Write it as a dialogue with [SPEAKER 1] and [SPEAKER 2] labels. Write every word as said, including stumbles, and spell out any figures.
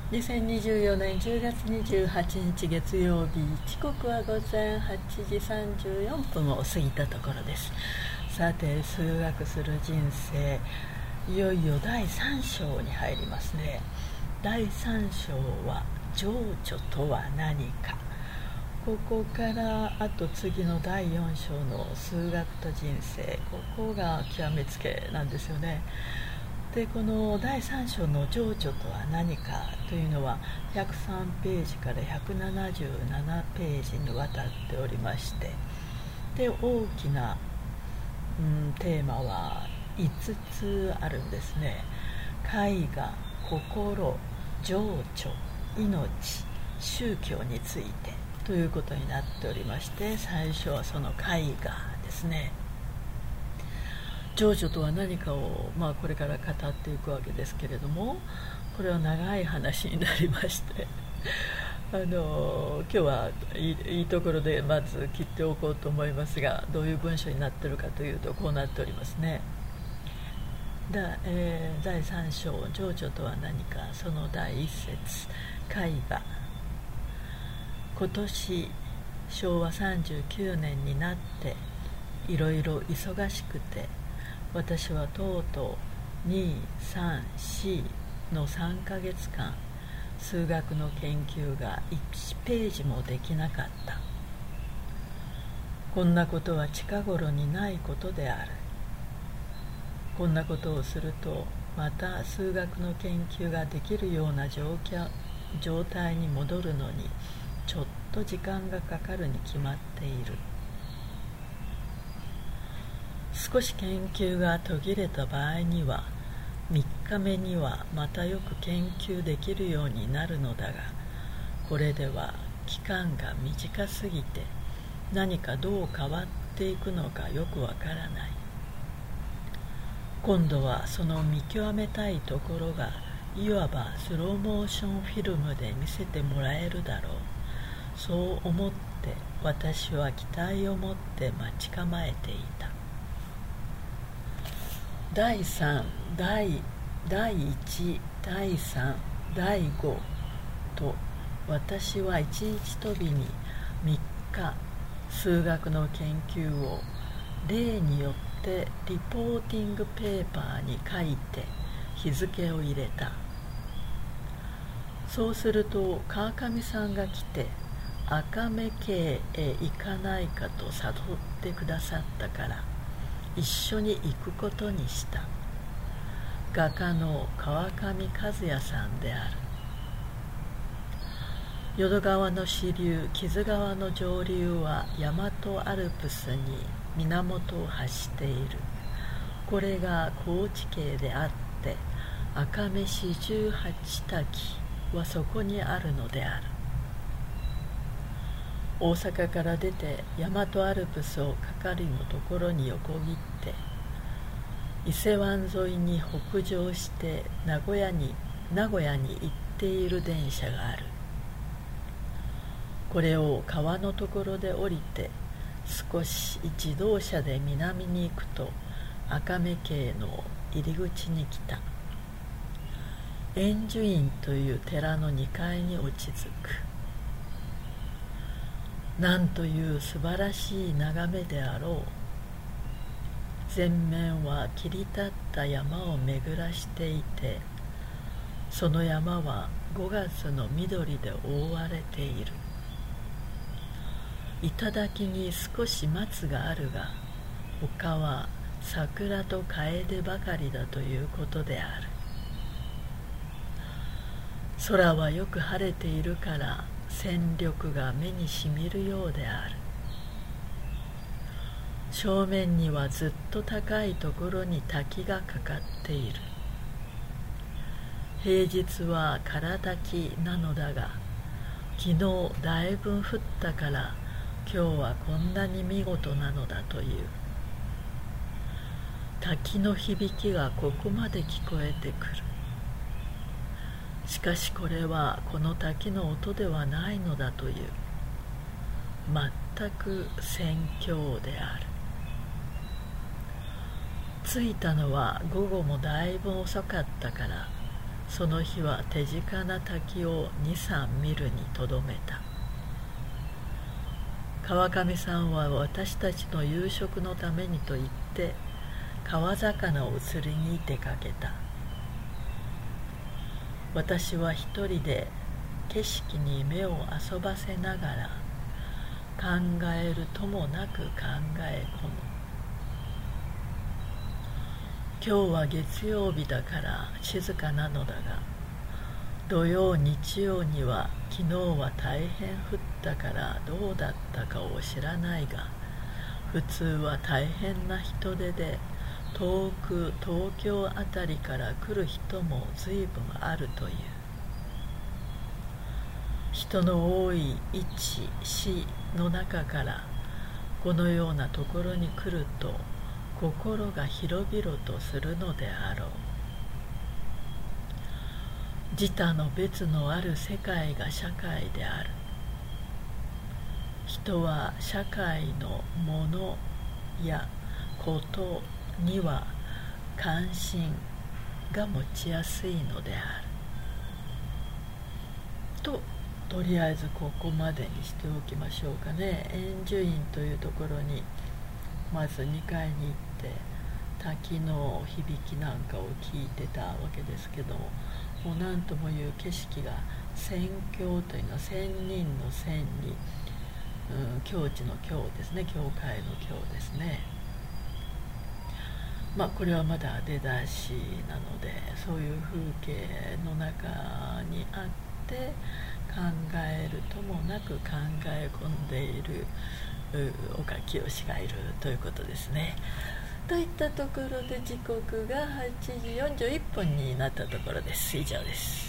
[SPEAKER 1] にせんにじゅうよねんじゅうがつにじゅうはちにち月曜日、時刻は午前はちじさんじゅうよんぷんを過ぎたところです。さて、数学する人生、いよいよだいさん章に入りますね。だいさん章は情緒とは何か。ここからあと次のだいよん章の数学と人生、ここが極めつけなんですよね。でこのだいさん章の情緒とは何かというのはひゃくさんページからひゃくななじゅうななページにわたっておりまして、で大きな、うん、テーマはいつつあるんですね。絵画、心、情緒、命、宗教についてということになっておりまして、最初はその絵画ですね。情緒とは何かを、まあ、これから語っていくわけですけれども、これは長い話になりましてあの今日はいい、いいところでまず切っておこうと思いますが、どういう文章になっているかというとこうなっておりますね。だ、えー、だいさん章情緒とは何か、そのだいいっ節絵画。今年しょうわさんじゅうきゅうねんになっていろいろ忙しくて、私はとうとうに、さん、よんのさんかげつかん数学の研究がいちページもできなかった。こんなことは近頃にないことである。こんなことをするとまた数学の研究ができるような状況状態に戻るのにちょっと時間がかかるに決まっている。少し研究が途切れた場合にはみっかめにはまたよく研究できるようになるのだが、これでは期間が短すぎて何かどう変わっていくのかよくわからない。今度はその見極めたいところがいわばスローモーションフィルムで見せてもらえるだろう。そう思って私は期待を持って待ち構えていた。だいさん、だいいち、だいさん、だいごと私はいちにち飛びにみっか数学の研究を例によってリポーティングペーパーに書いて日付を入れた。そうすると川上さんが来て赤目家へ行かないかと誘ってくださったから一緒に行くことにした。画家の川上和也さんである。淀川の支流、木津川の上流は大和アルプスに源を発している。これが高知県であって赤目四十八滝はそこにあるのである。大阪から出て大和アルプスをかかりのところに横切って伊勢湾沿いに北上して名古屋に名古屋に行っている電車がある。これを川のところで降りて少し自動車で南に行くと赤目渓の入り口に来た。円珠院という寺のにかいに落ち着く。なんという素晴らしい眺めであろう。前面は切り立った山を巡らしていて、その山はごがつの緑で覆われている。頂に少し松があるが、他は桜と楓ばかりだということである。空はよく晴れているから鮮緑が目にしみるようである。正面にはずっと高いところに滝がかかっている。平日は空滝なのだが、昨日だいぶ降ったから今日はこんなに見事なのだという。滝の響きがここまで聞こえてくる。しかしこれはこの滝の音ではないのだという。全く宣教である。着いたのは午後もだいぶ遅かったからその日は手近な滝をにさん見るにとどめた。川上さんは私たちの夕食のためにと言って川魚を釣りに出かけた。私は一人で景色に目を遊ばせながら考えるともなく考え込む。今日は月曜日だから静かなのだが、土曜日曜には昨日は大変降ったからどうだったかを知らないが、普通は大変な人出で遠く東京あたりから来る人も随分あるという。人の多い市市の中からこのようなところに来ると心が広々とするのであろう。自他の別のある世界が社会である。人は社会のものやことには関心が持ちやすいのである。と、とりあえずここまでにしておきましょうかね。円珠院というところにまずにかいに行って滝の響きなんかを聞いてたわけですけども、もう何ともいう景色が、仙境というのは仙人の仙に、うん、境地の境ですね、教会の境ですね。まあこれはまだ出だしなので、そういう風景の中にあって考えるともなく考え込んでいる岡清がいるということですね。といったところで時刻がはちじよんじゅういっぷんになったところです。以上です。